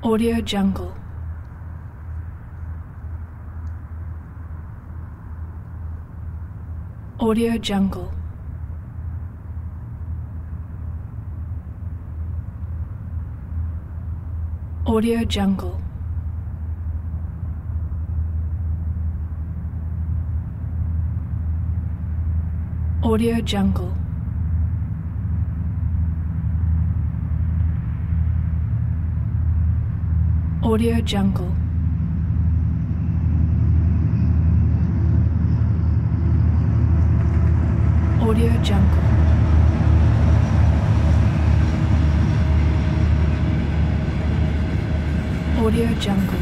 Audio Jungle. Audio Jungle. Audio Jungle. Audio Jungle. Audio Jungle. Audio Jungle. Audio Jungle.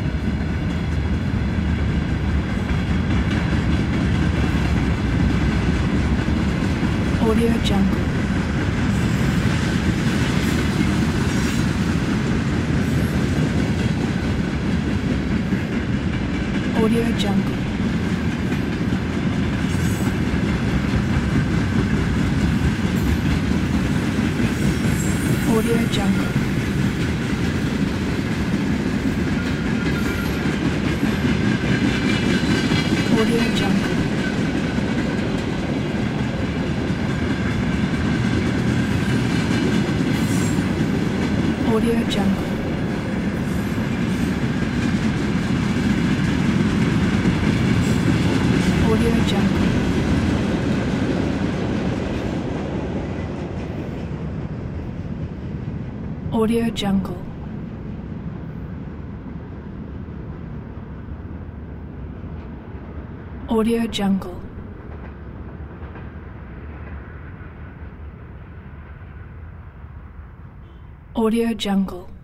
Audio Jungle. Audio Jungle. Audio Jungle. Audio Jungle. Audio Jungle. Audio Jungle. Audio Jungle. Audio Jungle. Audio Jungle.